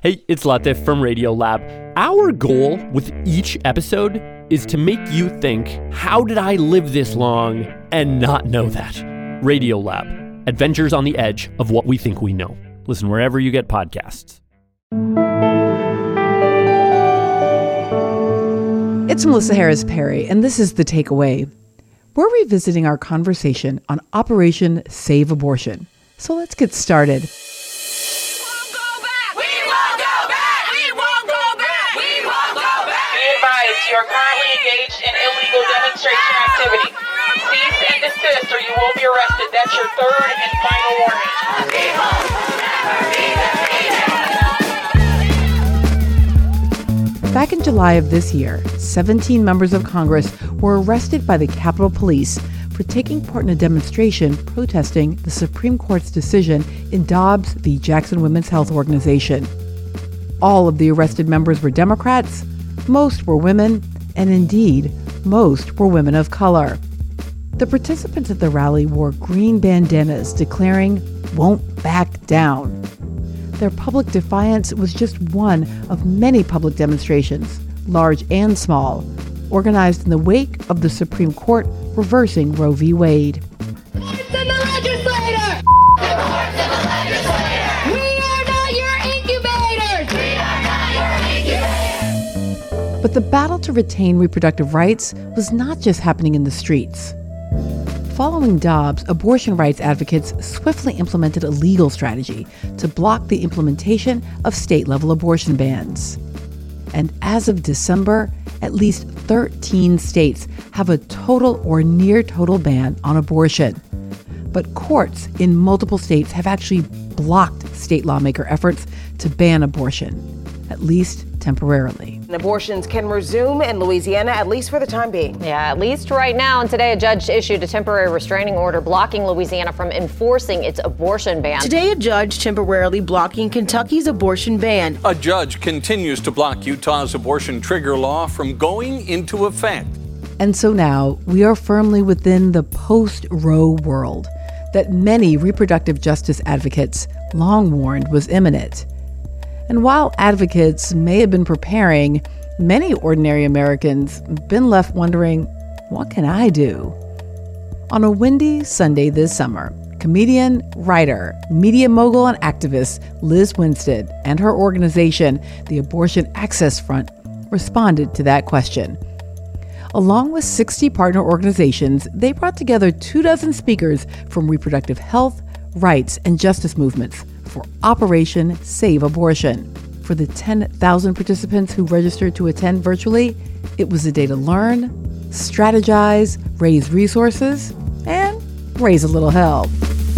Hey, it's Latif from Radiolab. Our goal with each episode is to make you think, how did I live this long and not know that? Radiolab, adventures on the edge of what we think we know. Listen wherever you get podcasts. It's Melissa Harris Perry, and this is The Takeaway. We're revisiting our conversation on Operation Save Abortion. So let's get started. You are currently engaged in illegal demonstration activity. Cease and desist or you will be arrested. That's your third and final warning. Back in July of this year, 17 members of Congress were arrested by the Capitol Police for taking part in a demonstration protesting the Supreme Court's decision in Dobbs v. Jackson Women's Health Organization. All of the arrested members were Democrats. Most were women, and indeed, most were women of color. The participants at the rally wore green bandanas declaring, "Won't back down." Their public defiance was just one of many public demonstrations, large and small, organized in the wake of the Supreme Court reversing Roe v. Wade. But the battle to retain reproductive rights was not just happening in the streets. Following Dobbs, abortion rights advocates swiftly implemented a legal strategy to block the implementation of state-level abortion bans. And as of December, at least 13 states have a total or near total ban on abortion. But courts in multiple states have actually blocked state lawmaker efforts to ban abortion, at least temporarily. Abortions can resume in Louisiana, at least for the time being. Yeah, at least right now. And today, a judge issued a temporary restraining order blocking Louisiana from enforcing its abortion ban. Today, a judge temporarily blocking Kentucky's abortion ban. A judge continues to block Utah's abortion trigger law from going into effect. And so now we are firmly within the post-Roe world that many reproductive justice advocates long warned was imminent. And while advocates may have been preparing, many ordinary Americans have been left wondering, what can I do? On a windy Sunday this summer, comedian, writer, media mogul, and activist Lizz Winstead and her organization, the Abortion Access Front, responded to that question. Along with 60 partner organizations, they brought together 24 speakers from reproductive health, rights, and justice movements for Operation Save Abortion. For the 10,000 participants who registered to attend virtually, it was a day to learn, strategize, raise resources, and raise a little help.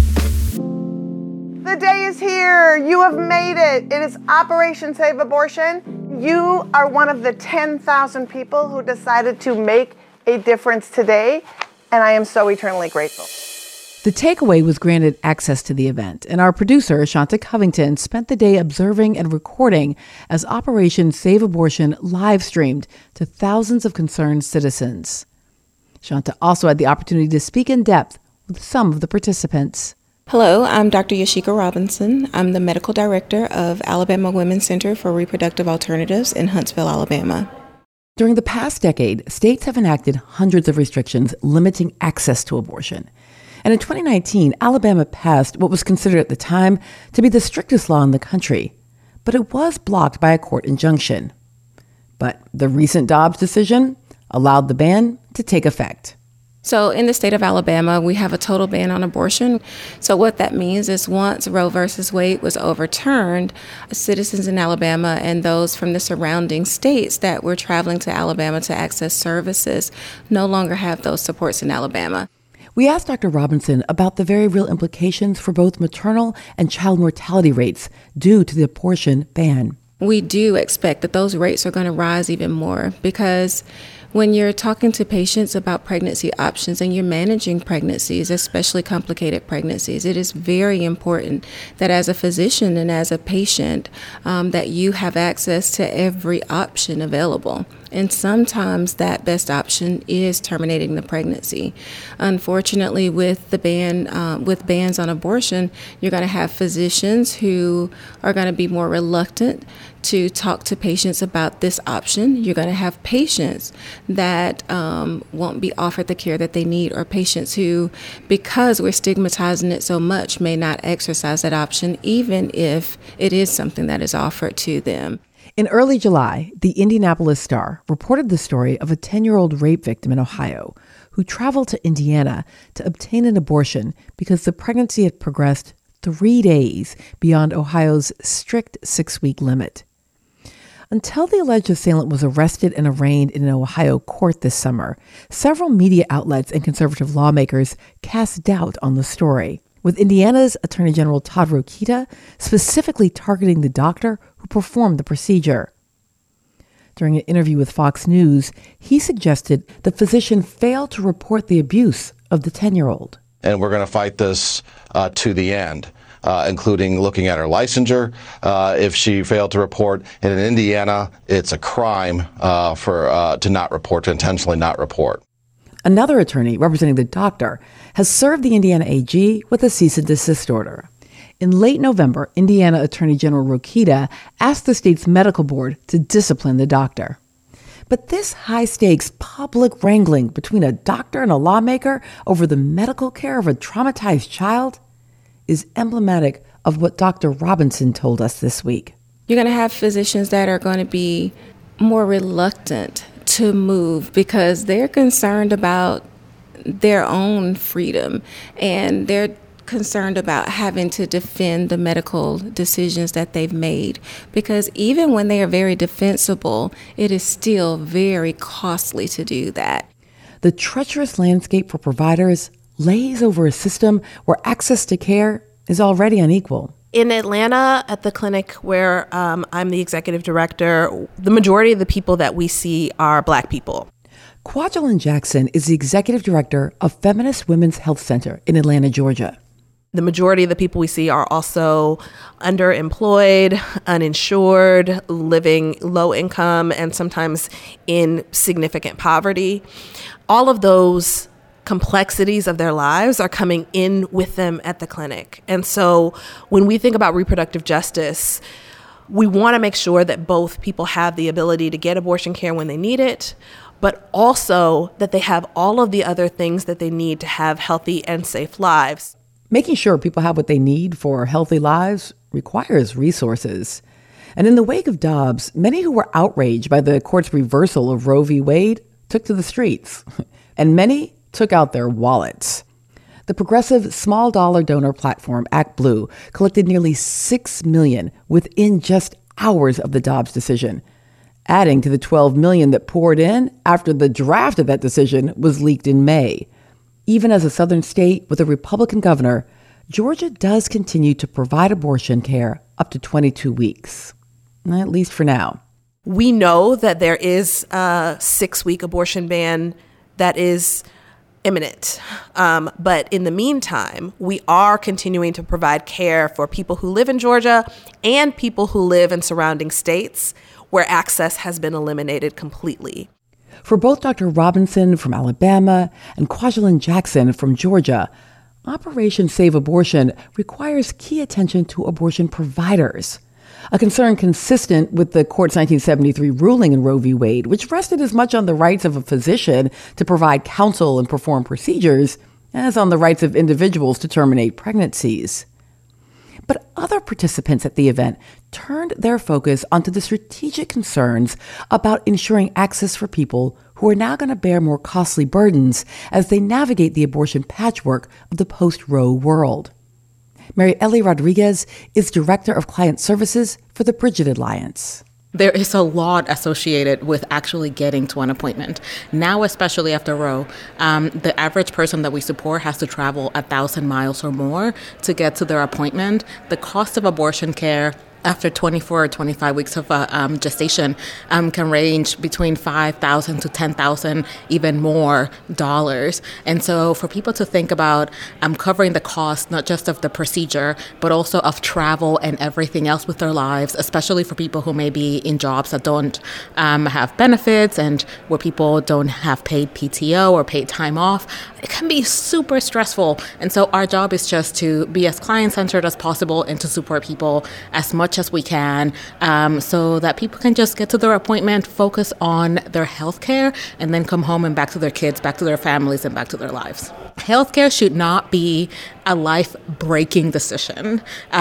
The day is here. You have made it. It is Operation Save Abortion. You are one of the 10,000 people who decided to make a difference today, and I am so eternally grateful. The Takeaway was granted access to the event, and our producer, Shanta Covington, spent the day observing and recording as Operation Save Abortion live-streamed to thousands of concerned citizens. Shanta also had the opportunity to speak in depth with some of the participants. Hello, I'm Dr. Yashika Robinson. I'm the medical director of Alabama Women's Center for Reproductive Alternatives in Huntsville, Alabama. During the past decade, states have enacted hundreds of restrictions limiting access to abortion. And in 2019, Alabama passed what was considered at the time to be the strictest law in the country, but it was blocked by a court injunction. But the recent Dobbs decision allowed the ban to take effect. So in the state of Alabama, we have a total ban on abortion. So what that means is once Roe versus Wade was overturned, citizens in Alabama and those from the surrounding states that were traveling to Alabama to access services no longer have those supports in Alabama. We asked Dr. Robinson about the very real implications for both maternal and child mortality rates due to the abortion ban. We do expect that those rates are going to rise even more because When you're talking to patients about pregnancy options and you're managing pregnancies, especially complicated pregnancies, it is very important that as a physician and as a patient, that you have access to every option available. And sometimes that best option is terminating the pregnancy. Unfortunately, with the bans on abortion, you're going to have physicians who are going to be more reluctant to talk to patients about this option. You're going to have patients that won't be offered the care that they need, or patients who, because we're stigmatizing it so much, may not exercise that option, even if it is something that is offered to them. In early July, the Indianapolis Star reported the story of a 10-year-old rape victim in Ohio who traveled to Indiana to obtain an abortion because the pregnancy had progressed 3 days beyond Ohio's strict 6-week limit. Until the alleged assailant was arrested and arraigned in an Ohio court this summer, several media outlets and conservative lawmakers cast doubt on the story, with Indiana's Attorney General Todd Rokita specifically targeting the doctor who performed the procedure. During an interview with Fox News, he suggested the physician failed to report the abuse of the 10-year-old. And we're going to fight this to the end, including looking at her licensure. If she failed to report, and in Indiana, it's a crime to not report, to intentionally not report. Another attorney representing the doctor has served the Indiana AG with a cease and desist order. In late November, Indiana Attorney General Rokita asked the state's medical board to discipline the doctor. But this high-stakes public wrangling between a doctor and a lawmaker over the medical care of a traumatized child is emblematic of what Dr. Robinson told us this week. You're going to have physicians that are going to be more reluctant to move because they're concerned about their own freedom, and they're concerned about having to defend the medical decisions that they've made, because even when they are very defensible, it is still very costly to do that. The treacherous landscape for providers lays over a system where access to care is already unequal. In Atlanta, at the clinic where I'm the executive director, the majority of the people that we see are Black people. Kwajalein Jackson is the executive director of Feminist Women's Health Center in Atlanta, Georgia. The majority of the people we see are also underemployed, uninsured, living low income, and sometimes in significant poverty. All of those complexities of their lives are coming in with them at the clinic. And so when we think about reproductive justice, we want to make sure that both people have the ability to get abortion care when they need it, but also that they have all of the other things that they need to have healthy and safe lives. Making sure people have what they need for healthy lives requires resources. And in the wake of Dobbs, many who were outraged by the court's reversal of Roe v. Wade took to the streets, and many took out their wallets. The progressive small dollar donor platform ActBlue collected nearly $6 million within just hours of the Dobbs decision, adding to the $12 million that poured in after the draft of that decision was leaked in May. Even as a southern state with a Republican governor, Georgia does continue to provide abortion care up to 22 weeks, at least for now. We know that there is a 6-week abortion ban that is imminent. But in the meantime, we are continuing to provide care for people who live in Georgia and people who live in surrounding states where access has been eliminated completely. For both Dr. Robinson from Alabama and Kwajalein Jackson from Georgia, Operation Save Abortion requires key attention to abortion providers, a concern consistent with the court's 1973 ruling in Roe v. Wade, which rested as much on the rights of a physician to provide counsel and perform procedures as on the rights of individuals to terminate pregnancies. But other participants at the event turned their focus onto the strategic concerns about ensuring access for people who are now going to bear more costly burdens as they navigate the abortion patchwork of the post-Roe world. Mary Ellie Rodriguez is Director of Client Services for the Bridget Alliance. There is a lot associated with actually getting to an appointment. Now, especially after Roe, the average person that we support has to travel 1,000 miles or more to get to their appointment. The cost of abortion care after 24 or 25 weeks of gestation can range between $5,000 to $10,000, even more dollars. And so for people to think about covering the cost, not just of the procedure, but also of travel and everything else with their lives, especially for people who may be in jobs that don't have benefits and where people don't have paid PTO or paid time off, it can be super stressful. And so our job is just to be as client-centered as possible and to support people as much as we can, so that people can just get to their appointment, focus on their health care, and then come home and back to their kids, back to their families, and back to their lives. Healthcare should not be a life-breaking decision.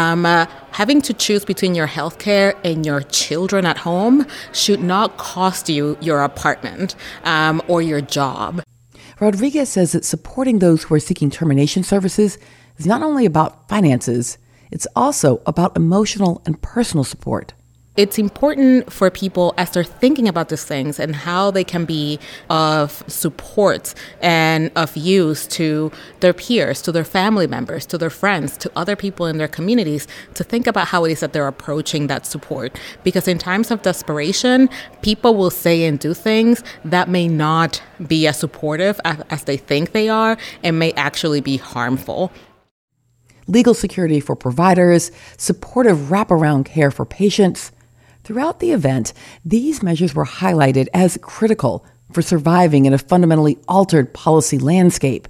Having to choose between your healthcare and your children at home should not cost you your apartment or your job. Rodriguez says that supporting those who are seeking termination services is not only about finances, it's also about emotional and personal support. It's important for people as they're thinking about these things and how they can be of support and of use to their peers, to their family members, to their friends, to other people in their communities, to think about how it is that they're approaching that support. Because in times of desperation, people will say and do things that may not be as supportive as they think they are and may actually be harmful. Legal security for providers, supportive wraparound care for patients. Throughout the event, these measures were highlighted as critical for surviving in a fundamentally altered policy landscape.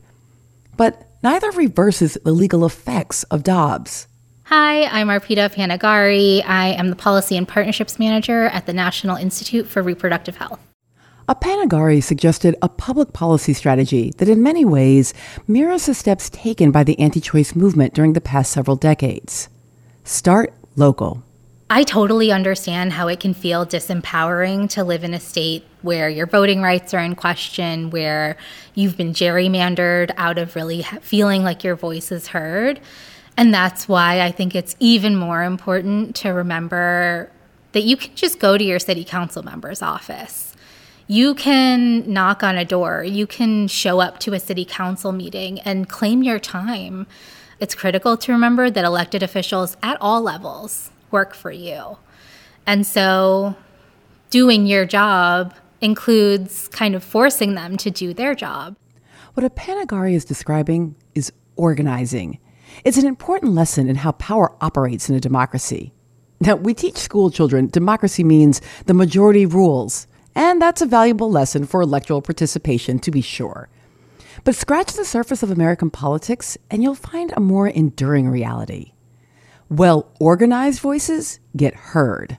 But neither reverses the legal effects of Dobbs. Hi, I'm Arpita Panagari. I am the Policy and Partnerships Manager at the National Institute for Reproductive Health. Panagari suggested a public policy strategy that in many ways mirrors the steps taken by the anti-choice movement during the past several decades. Start local. I totally understand how it can feel disempowering to live in a state where your voting rights are in question, where you've been gerrymandered out of really feeling like your voice is heard. And that's why I think it's even more important to remember that you can just go to your city council member's office. You can knock on a door. You can show up to a city council meeting and claim your time. It's critical to remember that elected officials at all levels work for you. And so doing your job includes kind of forcing them to do their job. What Panagari is describing is organizing. It's an important lesson in how power operates in a democracy. Now, we teach school children democracy means the majority rules, and that's a valuable lesson for electoral participation, to be sure. But scratch the surface of American politics, and you'll find a more enduring reality. Well-organized voices get heard.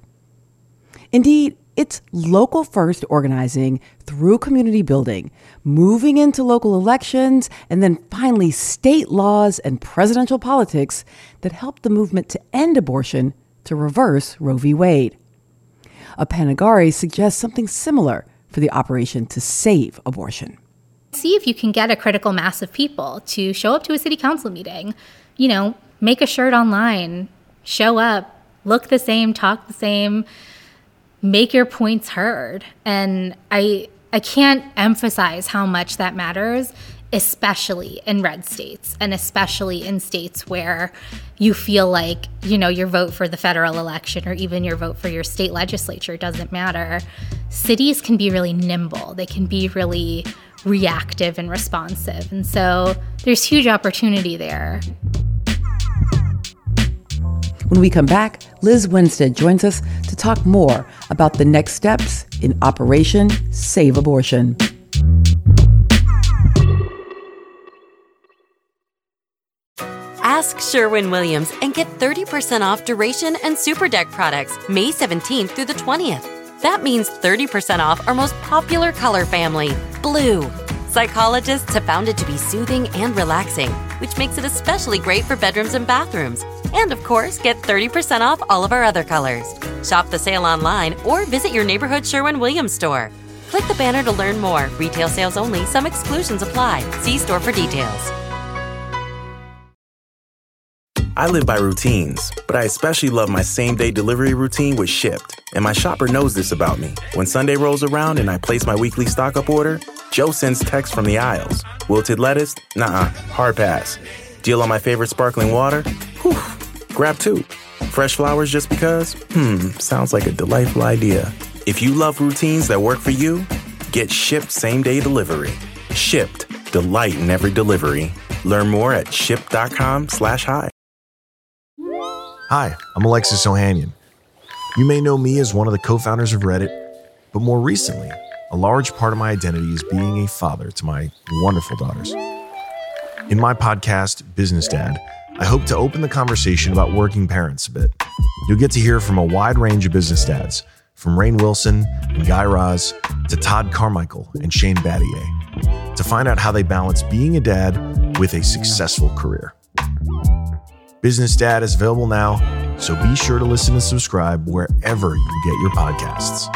Indeed, it's local-first organizing through community building, moving into local elections, and then finally state laws and presidential politics that helped the movement to end abortion to reverse Roe v. Wade. Panagari suggests something similar for the operation to save abortion. See if you can get a critical mass of people to show up to a city council meeting, make a shirt online, show up, look the same, talk the same, make your points heard. And I can't emphasize how much that matters, especially in red states and especially in states where you feel like, your vote for the federal election or even your vote for your state legislature doesn't matter. Cities can be really nimble. They can be really reactive and responsive. And so there's huge opportunity there. When we come back, Liz Winstead joins us to talk more about the next steps in Operation Save Abortion. Ask Sherwin-Williams and get 30% off Duration and Super Deck products May 17th through the 20th. That means 30% off our most popular color family, blue. Psychologists have found it to be soothing and relaxing, which makes it especially great for bedrooms and bathrooms. And of course, get 30% off all of our other colors. Shop the sale online or visit your neighborhood Sherwin-Williams store. Click the banner to learn more. Retail sales only. Some exclusions apply. See store for details. I live by routines, but I especially love my same-day delivery routine with Shipt. And my shopper knows this about me. When Sunday rolls around and I place my weekly stock-up order, Joe sends texts from the aisles. Wilted lettuce? Nuh-uh, hard pass. Deal on my favorite sparkling water? Whew, grab two. fresh flowers just because? Sounds like a delightful idea. If you love routines that work for you, get Shipt same-day delivery. Shipt, delight in every delivery. Learn more at shipt.com/hi. Hi, I'm Alexis Ohanian. You may know me as one of the co-founders of Reddit, but more recently, a large part of my identity is being a father to my wonderful daughters. In my podcast, Business Dad, I hope to open the conversation about working parents a bit. You'll get to hear from a wide range of business dads, from Rainn Wilson and Guy Raz to Todd Carmichael and Shane Battier, to find out how they balance being a dad with a successful career. Business Dad is available now, so be sure to listen and subscribe wherever you get your podcasts.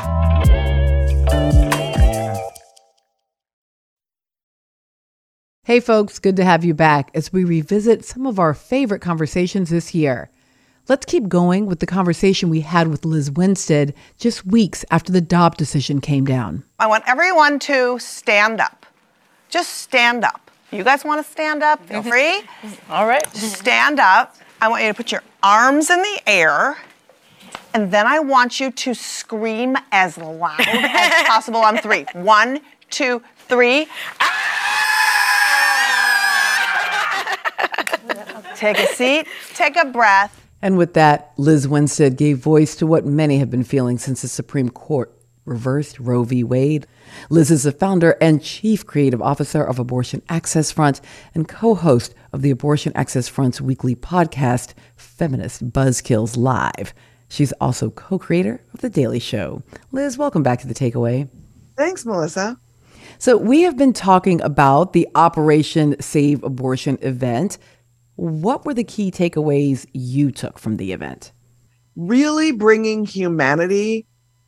Hey folks, good to have you back as we revisit some of our favorite conversations this year. Let's keep going with the conversation we had with Liz Winstead just weeks after the Dobbs decision came down. I want everyone to stand up. Just stand up. You guys want to stand up? Feel free. All right. Stand up. I want you to put your arms in the air, and then I want you to scream as loud as possible on 3. 1, 2, 3. Take a seat, take a breath. And with that, Liz Winstead gave voice to what many have been feeling since the Supreme Court reversed Roe v. Wade. Liz is the founder and chief creative officer of Abortion Access Front and co-host of the Abortion Access Front's weekly podcast, Feminist Buzzkills Live. She's also co-creator of The Daily Show. Liz, welcome back to The Takeaway. Thanks, Melissa. So we have been talking about the Operation Save Abortion event. What were the key takeaways you took from the event? Really bringing humanity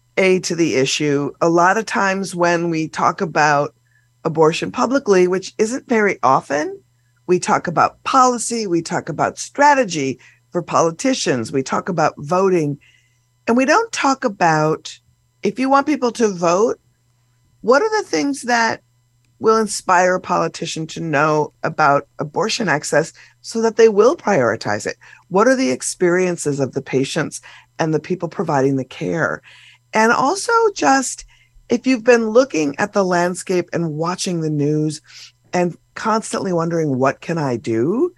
to the issue. A lot of times when we talk about abortion publicly, which isn't very often, we talk about policy, we talk about strategy for politicians, we talk about voting, and we don't talk about, if you want people to vote, what are the things that will inspire a politician to know about abortion access so that they will prioritize it? What are the experiences of the patients and the people providing the care? And also just, if you've been looking at the landscape and watching the news and constantly wondering, what can I do?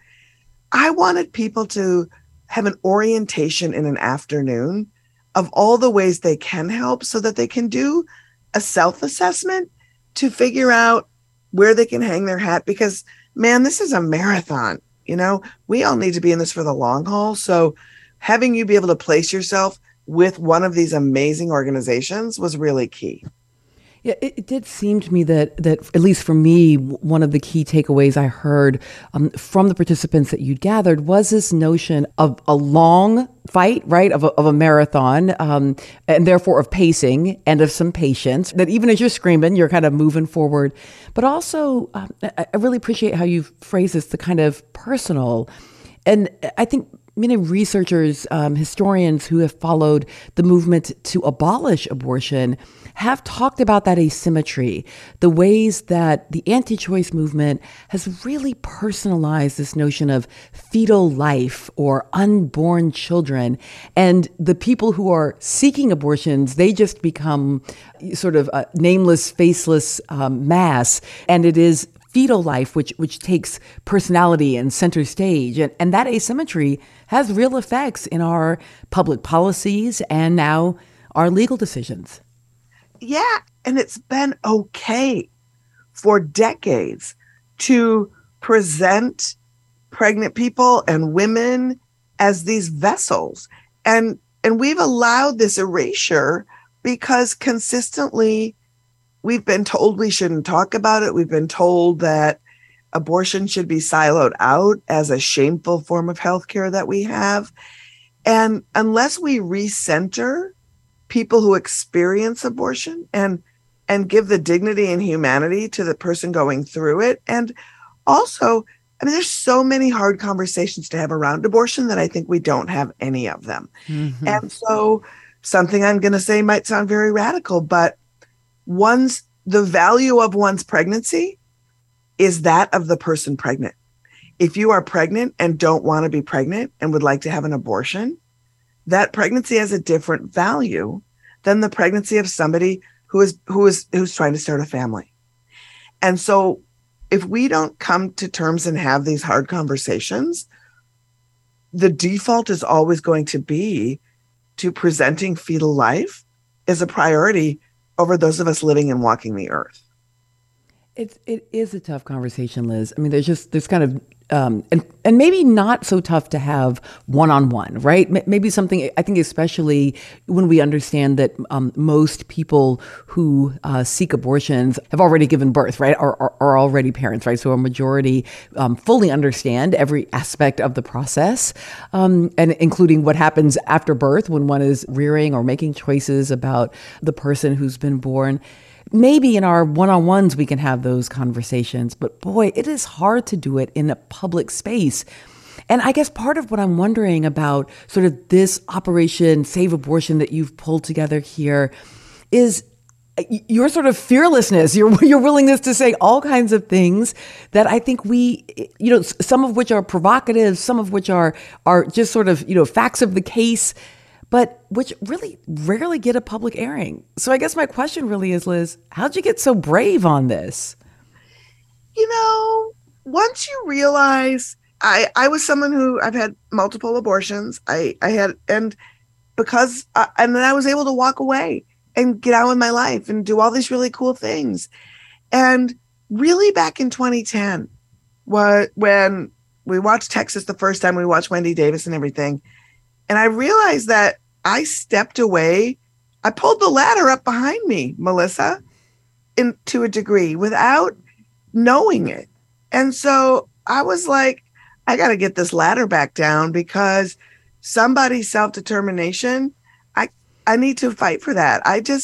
I wanted people to have an orientation in an afternoon of all the ways they can help so that they can do a self-assessment to figure out where they can hang their hat, because man, this is a marathon. You know, we all need to be in this for the long haul. So having you be able to place yourself with one of these amazing organizations was really key. Yeah, it did seem to me that at least for me, one of the key takeaways I heard from the participants that you'd gathered was this notion of a long fight, right, of a marathon, and therefore of pacing and of some patience, that even as you're screaming, you're kind of moving forward. But also, I really appreciate how you phrase this, the kind of personal. And I think many researchers, historians who have followed the movement to abolish abortion have talked about that asymmetry, the ways that the anti-choice movement has really personalized this notion of fetal life or unborn children. And the people who are seeking abortions, they just become sort of a nameless, faceless mass. And it is fetal life which takes personality and center stage. And that asymmetry has real effects in our public policies and now our legal decisions. Yeah, and it's been okay for decades to present pregnant people and women as these vessels. And we've allowed this erasure because consistently we've been told we shouldn't talk about it. We've been told that abortion should be siloed out as a shameful form of healthcare that we have. And unless we recenter people who experience abortion and give the dignity and humanity to the person going through it. And also, I mean, there's so many hard conversations to have around abortion that I think we don't have any of them. Mm-hmm. And so something I'm going to say might sound very radical, but the value of one's pregnancy is that of the person pregnant. If you are pregnant and don't want to be pregnant and would like to have an abortion, that pregnancy has a different value than the pregnancy of somebody who's trying to start a family. And so if we don't come to terms and have these hard conversations, the default is always going to be to presenting fetal life as a priority over those of us living and walking the earth. It is a tough conversation, Liz. I mean, there's kind of, and maybe not so tough to have one-on-one, right? Maybe something, I think especially when we understand that most people who seek abortions have already given birth, right? Are already parents, right? So a majority fully understand every aspect of the process, and including what happens after birth when one is rearing or making choices about the person who's been born. Maybe in our one-on-ones we can have those conversations, but boy, it is hard to do it in a public space. And I guess part of what I'm wondering about sort of this Operation Save Abortion that you've pulled together here is your sort of fearlessness, your willingness to say all kinds of things that I think some of which are provocative, some of which are just sort of, facts of the case, but which really rarely get a public airing. So I guess my question really is, Liz, how'd you get so brave on this? Once you realize, I was someone who I've had multiple abortions. And then I was able to walk away and get on with my life and do all these really cool things. And really back in 2010, when we watched Texas the first time, we watched Wendy Davis and everything. And I realized that I stepped away. I pulled the ladder up behind me, Melissa, to a degree without knowing it. And so I was like, I got to get this ladder back down because somebody's self-determination, I need to fight for that.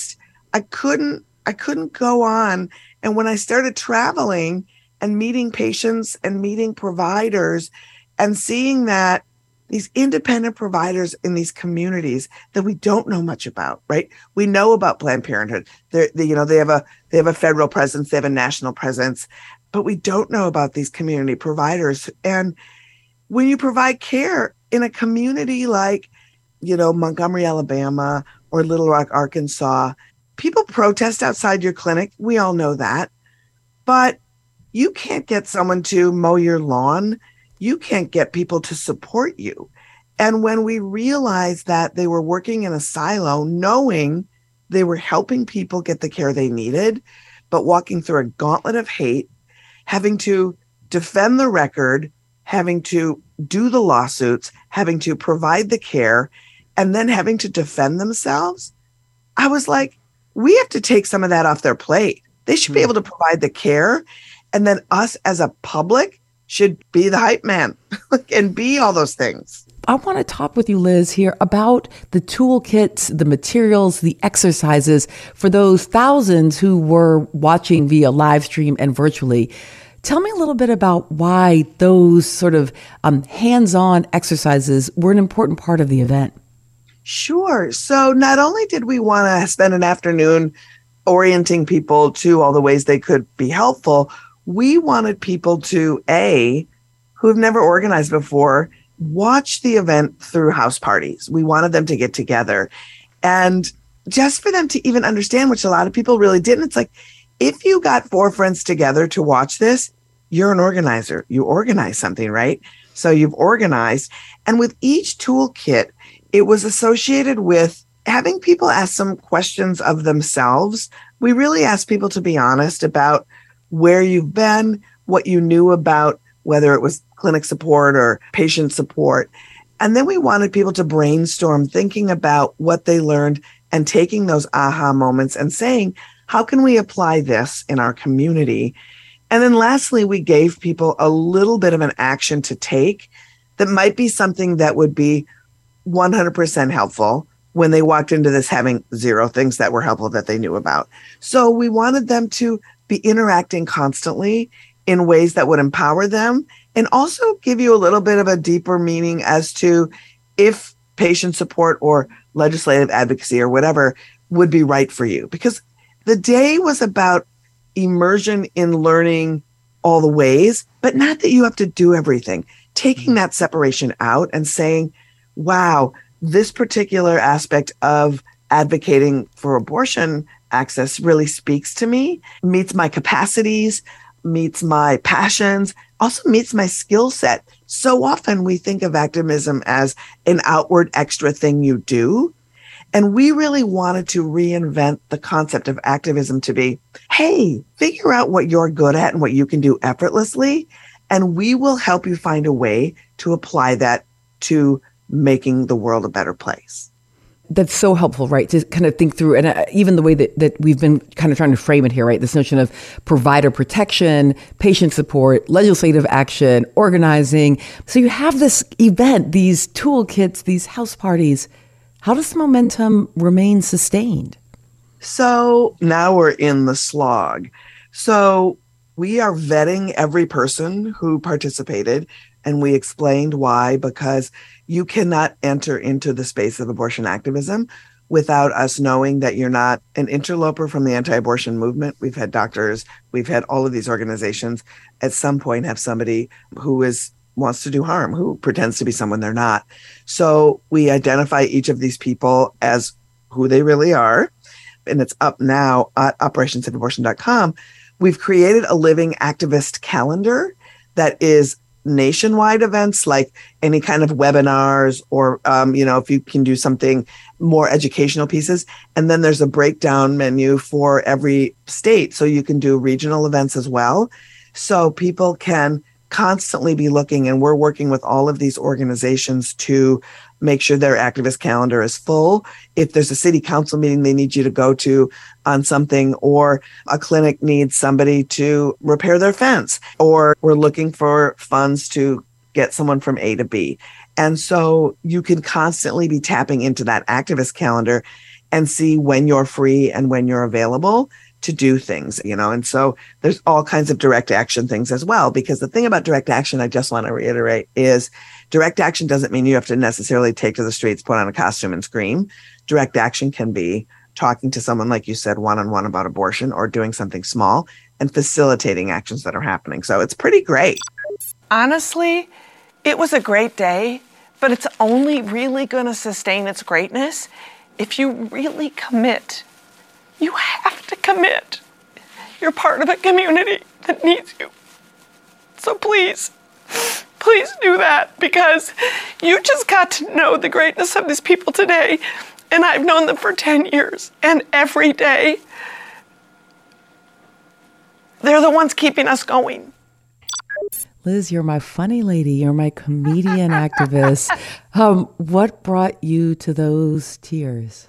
I couldn't go on. And when I started traveling and meeting patients and meeting providers and seeing that these independent providers in these communities that we don't know much about, right? We know about Planned Parenthood. They have a federal presence, they have a national presence, but we don't know about these community providers. And when you provide care in a community like, Montgomery, Alabama, or Little Rock, Arkansas, people protest outside your clinic. We all know that, but you can't get someone to mow your lawn. You can't get people to support you. And when we realized that they were working in a silo, knowing they were helping people get the care they needed, but walking through a gauntlet of hate, having to defend the record, having to do the lawsuits, having to provide the care, and then having to defend themselves, I was like, we have to take some of that off their plate. They should be able to provide the care. And then us as a public should be the hype man and be all those things. I want to talk with you, Liz, here about the toolkits, the materials, the exercises for those thousands who were watching via live stream and virtually. Tell me a little bit about why those sort of hands-on exercises were an important part of the event. Sure. So not only did we want to spend an afternoon orienting people to all the ways they could be helpful, we wanted people to, who have never organized before, watch the event through house parties. We wanted them to get together. And just for them to even understand, which a lot of people really didn't, it's like, if you got 4 friends together to watch this, you're an organizer. You organize something, right? So you've organized. And with each toolkit, it was associated with having people ask some questions of themselves. We really asked people to be honest about where you've been, what you knew about whether it was clinic support or patient support. And then we wanted people to brainstorm, thinking about what they learned and taking those aha moments and saying, how can we apply this in our community? And then lastly, we gave people a little bit of an action to take that might be something that would be 100% helpful when they walked into this having 0 things that were helpful that they knew about. So we wanted them to be interacting constantly in ways that would empower them and also give you a little bit of a deeper meaning as to if patient support or legislative advocacy or whatever would be right for you. Because the day was about immersion in learning all the ways, but not that you have to do everything. Taking that separation out and saying, wow, this particular aspect of advocating for abortion access really speaks to me, meets my capacities, meets my passions, also meets my skill set. So often we think of activism as an outward extra thing you do. And we really wanted to reinvent the concept of activism to be, hey, figure out what you're good at and what you can do effortlessly, and we will help you find a way to apply that to making the world a better place. That's so helpful, right? To kind of think through, and even the way that we've been kind of trying to frame it here, right? This notion of provider protection, patient support, legislative action, organizing. So you have this event, these toolkits, these house parties. How does momentum remain sustained? So now we're in the slog. So we are vetting every person who participated, and we explained why, because you cannot enter into the space of abortion activism without us knowing that you're not an interloper from the anti-abortion movement. We've had doctors, we've had all of these organizations at some point have somebody who wants to do harm, who pretends to be someone they're not. So we identify each of these people as who they really are. And it's up now at operationsafeabortion.com. We've created a living activist calendar that is nationwide events, like any kind of webinars or, if you can do something more educational pieces. And then there's a breakdown menu for every state. So you can do regional events as well. So people can constantly be looking, and we're working with all of these organizations to make sure their activist calendar is full. If there's a city council meeting they need you to go to on something, or a clinic needs somebody to repair their fence, or we're looking for funds to get someone from A to B. And so you can constantly be tapping into that activist calendar and see when you're free and when you're available to do things, and so there's all kinds of direct action things as well, because the thing about direct action, I just want to reiterate, is direct action doesn't mean you have to necessarily take to the streets, put on a costume and scream. Direct action can be talking to someone, like you said, one-on-one about abortion, or doing something small and facilitating actions that are happening. So it's pretty great. Honestly, it was a great day, but it's only really going to sustain its greatness if you really commit. You have to commit. You're part of a community that needs you. So please do that, because you just got to know the greatness of these people today. And I've known them for 10 years. And every day, they're the ones keeping us going. Liz, you're my funny lady. You're my comedian activist. What brought you to those tears?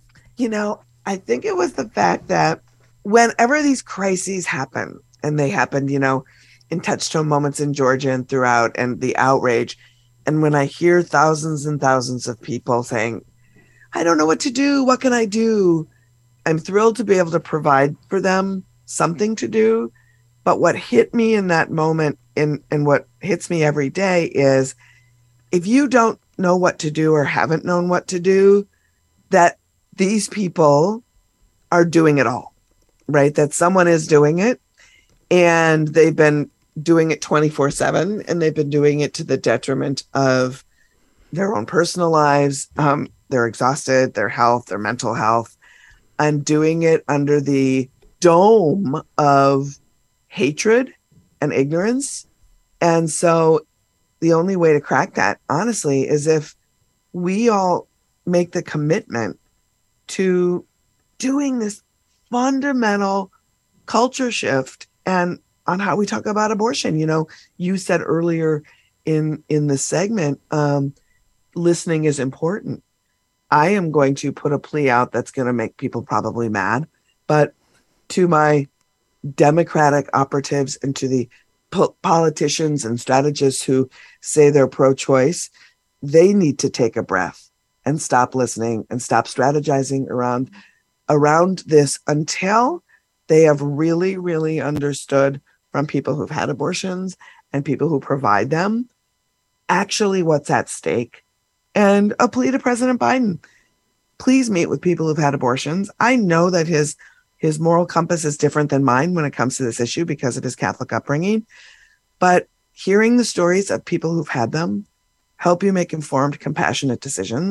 I think it was the fact that whenever these crises happen, and they happened, in touchstone moments in Georgia and throughout, and the outrage, and when I hear thousands and thousands of people saying, I don't know what to do, what can I do? I'm thrilled to be able to provide for them something to do. But what hit me in that moment, and what hits me every day, is if you don't know what to do or haven't known what to do, that these people are doing it all, right? That someone is doing it, and they've been doing it 24/7, and they've been doing it to the detriment of their own personal lives. They're exhausted, their health, their mental health, and doing it under the dome of hatred and ignorance. And so the only way to crack that, honestly, is if we all make the commitment to doing this fundamental culture shift and on how we talk about abortion. You said earlier in the segment, listening is important. I am going to put a plea out that's going to make people probably mad, but to my Democratic operatives and to the politicians and strategists who say they're pro-choice, they need to take a breath and stop listening and stop strategizing around this until they have really, really understood from people who've had abortions and people who provide them actually what's at stake. And a plea to President Biden: please meet with people who've had abortions. I know that his moral compass is different than mine when it comes to this issue because of his Catholic upbringing. But hearing the stories of people who've had them help you make informed, compassionate decisions.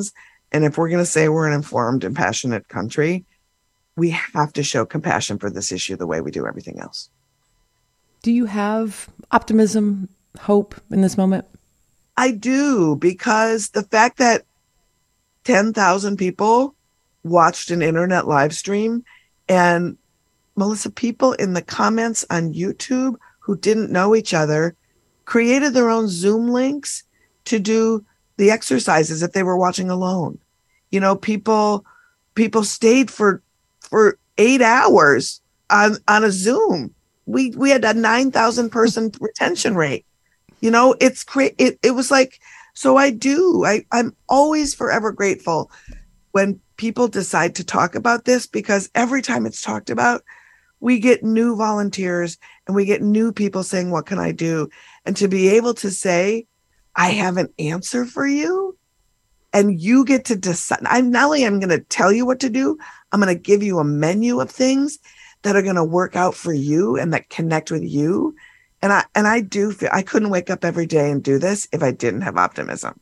And if we're going to say we're an informed and passionate country, we have to show compassion for this issue the way we do everything else. Do you have optimism, hope in this moment? I do, because the fact that 10,000 people watched an internet live stream, and Melissa, people in the comments on YouTube who didn't know each other created their own Zoom links to do the exercises that they were watching alone. You know, people stayed for 8 hours on a Zoom. We had a 9,000 person retention rate. You know, it was like, so I'm always forever grateful when people decide to talk about this, because every time it's talked about, we get new volunteers and we get new people saying, what can I do? And to be able to say, I have an answer for you, and you get to decide. I'm going to tell you what to do. I'm going to give you a menu of things that are going to work out for you and that connect with you. And I do feel I couldn't wake up every day and do this if I didn't have optimism.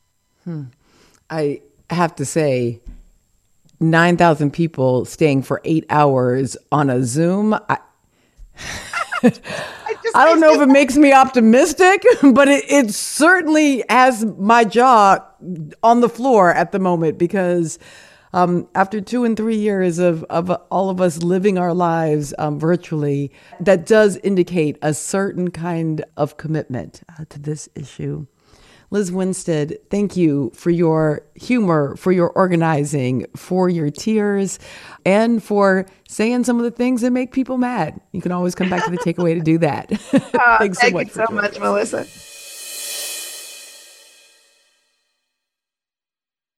I have to say, 9,000 people staying for 8 hours on a Zoom. I don't know if it makes me optimistic, but it certainly has my jaw on the floor at the moment, because after 2 and 3 years of all of us living our lives virtually, that does indicate a certain kind of commitment to this issue. Liz Winstead, thank you for your humor, for your organizing, for your tears, and for saying some of the things that make people mad. You can always come back to the takeaway to do that. Thanks so much. Thank you so much, Melissa.